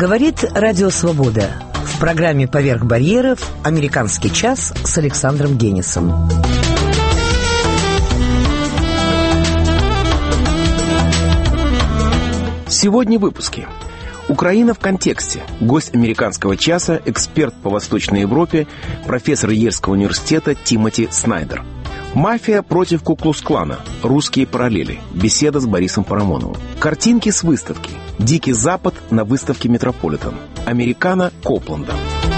Говорит Радио Свобода. В программе «Поверх барьеров» «Американский час» с Александром Генисом. Сегодня в выпуске. Украина в контексте. Гость «Американского часа», эксперт по Восточной Европе, профессор Ельского университета Тимоти Снайдер. Мафия против Ку-клукс-клана. Русские параллели. Беседа с Борисом Парамоновым. Картинки с выставки. Дикий Запад на выставке Метрополитен. Американо Копланда.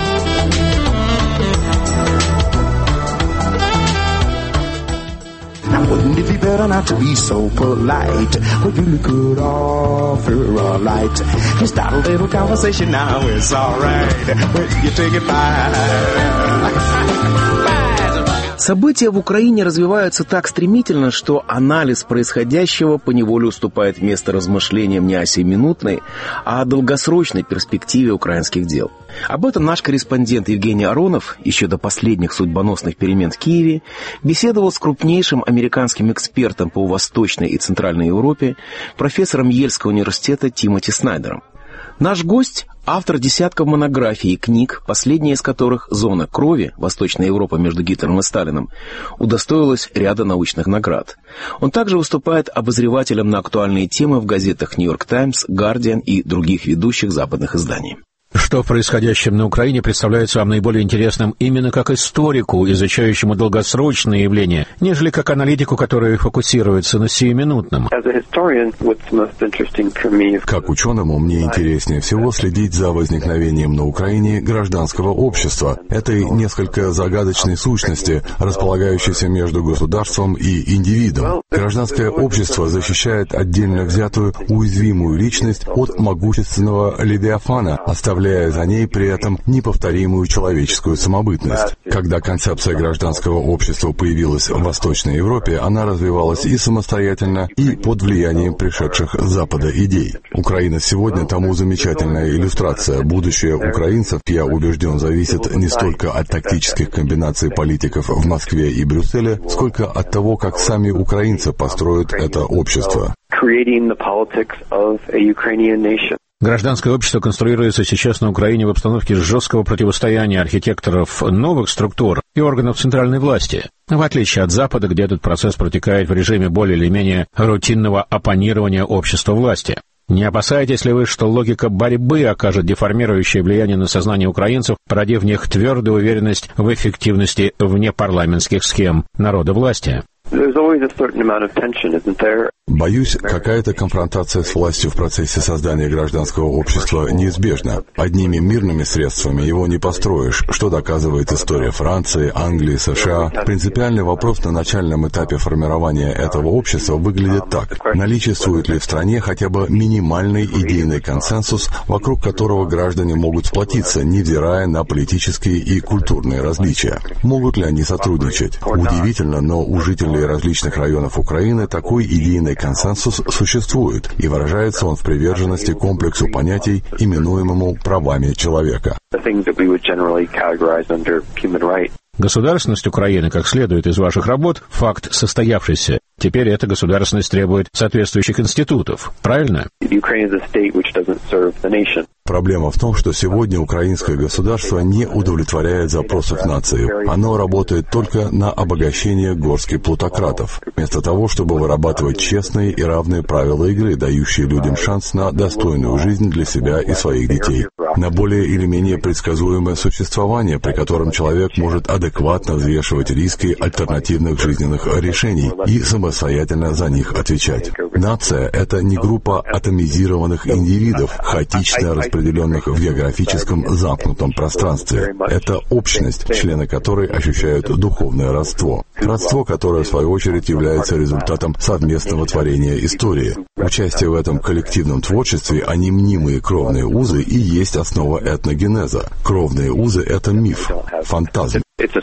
Wouldn't it be better not to be so polite? Well, you could offer a light. You start a little conversation now, it's alright. Well, you take it fine. События в Украине развиваются так стремительно, что анализ происходящего поневоле уступает место размышлениям не о сиюминутной, а о долгосрочной перспективе украинских дел. Об этом наш корреспондент Евгений Аронов, еще до последних судьбоносных перемен в Киеве, беседовал с крупнейшим американским экспертом по Восточной и Центральной Европе, профессором Ельского университета Тимоти Снайдером. Наш гость – автор десятков монографий и книг, последняя из которых «Зона крови. Восточная Европа между Гитлером и Сталиным» удостоилась ряда научных наград. Он также выступает обозревателем на актуальные темы в газетах «Нью-Йорк Таймс», «Гардиан» и других ведущих западных изданий. Что в происходящем на Украине представляется вам наиболее интересным именно как историку, изучающему долгосрочные явления, нежели как аналитику, который фокусируется на сиюминутном? Как ученому мне интереснее всего следить за возникновением на Украине гражданского общества, этой несколько загадочной сущности, располагающейся между государством и индивидом. Гражданское общество защищает отдельно взятую уязвимую личность от могущественного левиафана, оставляя за ней при этом неповторимую человеческую самобытность. Когда концепция гражданского общества появилась в Восточной Европе, она развивалась и самостоятельно, и под влиянием пришедших с Запада идей. Украина сегодня тому замечательная иллюстрация. Будущее украинцев, я убежден, зависит не столько от тактических комбинаций политиков в Москве и Брюсселе, сколько от того, как сами украинцы построят это общество. Гражданское общество конструируется сейчас на Украине в обстановке жесткого противостояния архитекторов новых структур и органов центральной власти, в отличие от Запада, где этот процесс протекает в режиме более или менее рутинного оппонирования общества власти. Не опасаетесь ли вы, что логика борьбы окажет деформирующее влияние на сознание украинцев, породив в них твердую уверенность в эффективности внепарламентских схем народовластия? Боюсь, какая-то конфронтация с властью в процессе создания гражданского общества неизбежна. Одними мирными средствами его не построишь, что доказывает история Франции, Англии, США. Принципиальный вопрос на начальном этапе формирования этого общества выглядит так. Наличествует ли в стране хотя бы минимальный идейный консенсус, вокруг которого граждане могут сплотиться, невзирая на политические и культурные различия? Могут ли они сотрудничать? Удивительно, но у жителей различных районов Украины такой идейный консенсус существует, и выражается он в приверженности комплексу понятий, именуемому правами человека. Государственность Украины, как следует из ваших работ, факт состоявшийся. Теперь эта государственность требует соответствующих институтов, правильно? Проблема в том, что сегодня украинское государство не удовлетворяет запросов нации. Оно работает только на обогащение горстки плутократов, вместо того, чтобы вырабатывать честные и равные правила игры, дающие людям шанс на достойную жизнь для себя и своих детей, на более или менее предсказуемое существование, при котором человек может адекватно взвешивать риски альтернативных жизненных решений и самостоятельно за них отвечать. Нация — это не группа атомизированных индивидов, хаотично распределенных в географическом замкнутом пространстве. Это общность, члены которой ощущают духовное родство. Родство, которое, в свою очередь, является результатом совместного творения истории. Участие в этом коллективном творчестве, а не мнимые кровные узы, и есть основа этногенеза. Кровные узы — это миф, фантазм.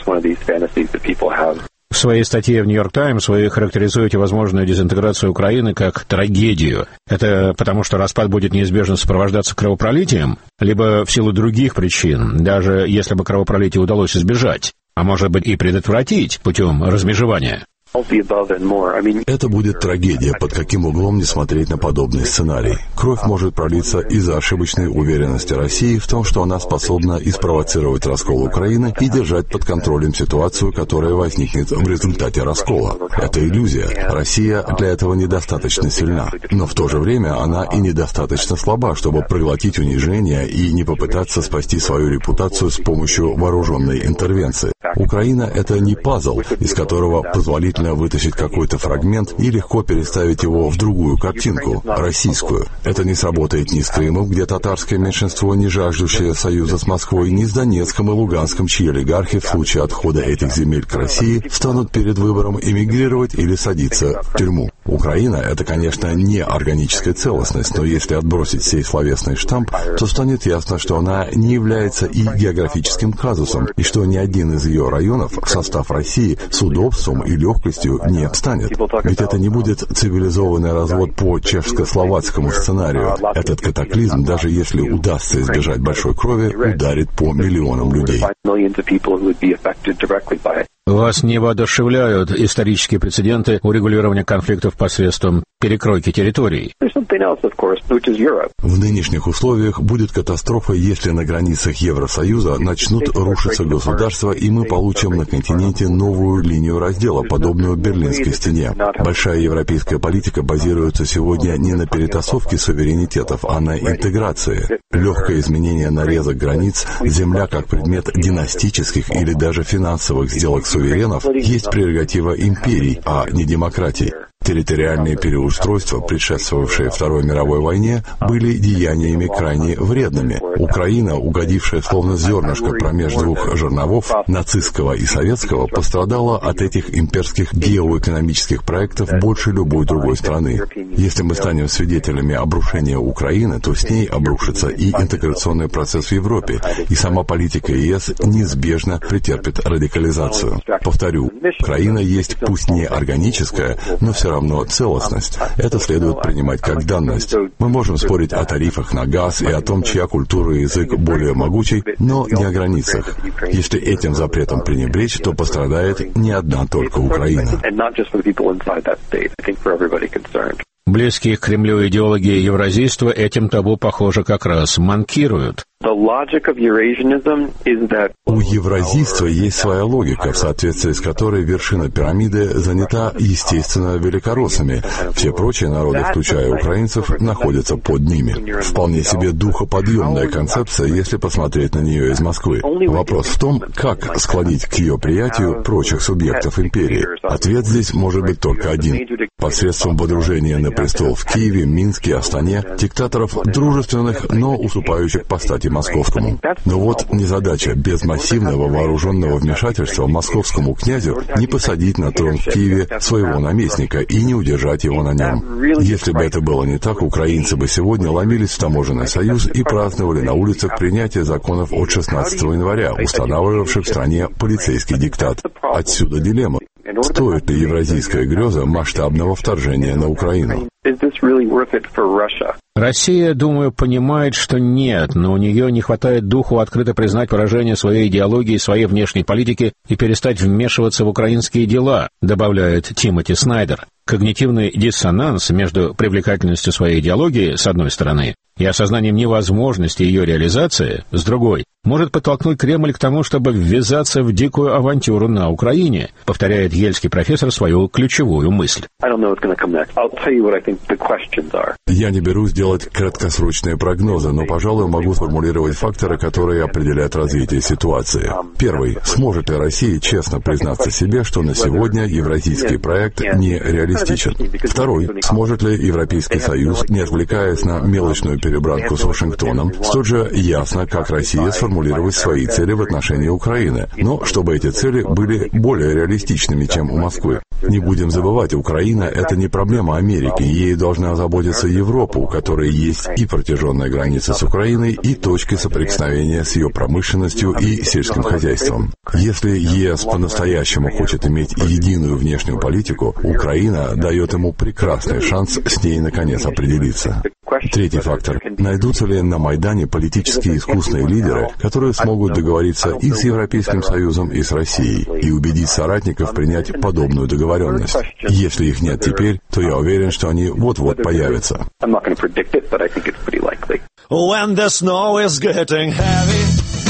В своей статье в «Нью-Йорк Таймс» вы характеризуете возможную дезинтеграцию Украины как трагедию. Это потому, что распад будет неизбежно сопровождаться кровопролитием, либо в силу других причин, даже если бы кровопролитие удалось избежать, а может быть и предотвратить путем размежевания? Это будет трагедия, под каким углом не смотреть на подобный сценарий. Кровь может пролиться из-за ошибочной уверенности России в том, что она способна и спровоцировать раскол Украины и держать под контролем ситуацию, которая возникнет в результате раскола. Это иллюзия. Россия для этого недостаточно сильна. Но в то же время она и недостаточно слаба, чтобы проглотить унижение и не попытаться спасти свою репутацию с помощью вооруженной интервенции. Украина — это не пазл, из которого позволительно вытащить какой-то фрагмент и легко переставить его в другую картинку, российскую. Это не сработает ни с Крымом, где татарское меньшинство, не жаждущее союза с Москвой, ни с Донецком и Луганском, чьи олигархи в случае отхода этих земель к России встанут перед выбором эмигрировать или садиться в тюрьму. Украина — это, конечно, не органическая целостность, но если отбросить сей словесный штамп, то станет ясно, что она не является и географическим казусом, и что ни один из ее районов в состав России с удобством и легкостью не встанет. Ведь это не будет цивилизованный развод по чешско-словацкому сценарию. Этот катаклизм, даже если удастся избежать большой крови, ударит по миллионам людей. Вас не воодушевляют исторические прецеденты урегулирования конфликтов посредством перекройки территорий? В нынешних условиях будет катастрофа, если на границах Евросоюза начнут рушиться государства, и мы получим на континенте новую линию раздела, подобную Берлинской стене. Большая европейская политика базируется сегодня не на перетасовке суверенитетов, а на интеграции. Легкое изменение нарезок границ, земля как предмет династических или даже финансовых сделок суверенов, есть прерогатива империй, а не демократий. Территориальные переустройства, предшествовавшие Второй мировой войне, были деяниями крайне вредными. Украина, угодившая словно зернышко промеж двух жерновов, нацистского и советского, пострадала от этих имперских геоэкономических проектов больше любой другой страны. Если мы станем свидетелями обрушения Украины, то с ней обрушится и интеграционный процесс в Европе, и сама политика ЕС неизбежно претерпит радикализацию. Повторю, Украина есть пусть не органическая, но все равно целостность. Это следует принимать как данность. Мы можем спорить о тарифах на газ и о том, чья культура и язык более могучий, но не о границах. Если этим запретом пренебречь, то пострадает не одна только Украина. Близкие к Кремлю идеологи евразийства этим табу, похоже, как раз манкируют. У евразийства есть своя логика, в соответствии с которой вершина пирамиды занята, естественно, великороссами. Все прочие народы, включая украинцев, находятся под ними. Вполне себе духоподъемная концепция, если посмотреть на нее из Москвы. Вопрос в том, как склонить к ее приятию прочих субъектов империи. Ответ здесь может быть только один. Посредством водружения на престол в Киеве, Минске, Астане диктаторов дружественных, но уступающих по стати московскому. Но вот незадача: без массивного вооруженного вмешательства московскому князю не посадить на трон в Киеве своего наместника и не удержать его на нем. Если бы это было не так, украинцы бы сегодня ломились в таможенный союз и праздновали на улицах принятие законов от 16 января, устанавливавших в стране полицейский диктат. Отсюда дилемма. Стоит ли евразийская греза масштабного вторжения на Украину? Россия, думаю, понимает, что нет, но у нее не хватает духу открыто признать поражение своей идеологии, своей внешней политики и перестать вмешиваться в украинские дела, добавляет Тимоти Снайдер. Когнитивный диссонанс между привлекательностью своей идеологии, с одной стороны, и осознанием невозможности ее реализации, с другой, может подтолкнуть Кремль к тому, чтобы ввязаться в дикую авантюру на Украине, повторяет ельский профессор свою ключевую мысль. Я не берусь делать краткосрочные прогнозы, но, пожалуй, могу сформулировать факторы, которые определяют развитие ситуации. Первый. Сможет ли Россия честно признаться себе, что на сегодня евразийский проект не реалистичен? Второй. Сможет ли Европейский Союз, не отвлекаясь на мелочную перебранку с Вашингтоном, столь же ясно, как Россия, сформулировать свои цели в отношении Украины, но чтобы эти цели были более реалистичными, чем у Москвы? Не будем забывать, Украина — это не проблема Америки, ей должна озаботиться Европа, у которой есть и протяженная граница с Украиной, и точки соприкосновения с ее промышленностью и сельским хозяйством. Если ЕС по-настоящему хочет иметь единую внешнюю политику, Украина дает ему прекрасный шанс с ней наконец определиться. Третий фактор. Найдутся ли на Майдане политически искусные лидеры, которые смогут договориться и с Европейским Союзом, и с Россией, и убедить соратников принять подобную договоренность? Если их нет теперь, то я уверен, что они вот-вот появятся. When the snow is getting heavy,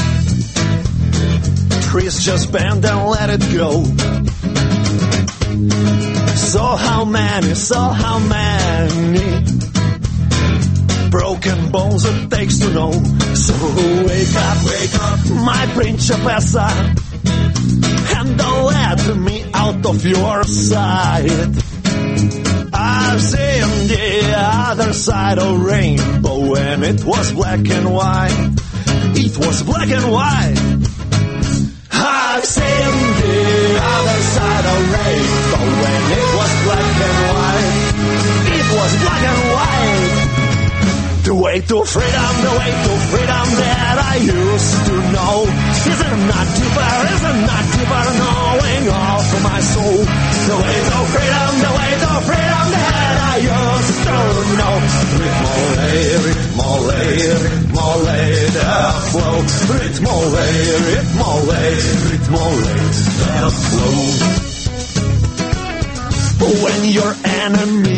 trees just bend and let it go. So how many broken bones it takes to know. So wake up, my principessa, and don't let me out of your sight. I've seen the other side of rainbow when it was black and white. It was black and white. I've seen the other side of rainbow when it was black and white. It was black and white. The way to freedom that I used to know. Is it not deeper, knowing all for my soul? The way to freedom that I used to know. Ritmole, the flow. Ritmole, the flow. When your enemy